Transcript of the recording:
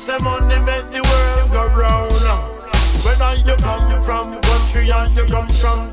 say money make the world go round. Whether you come from country or you come from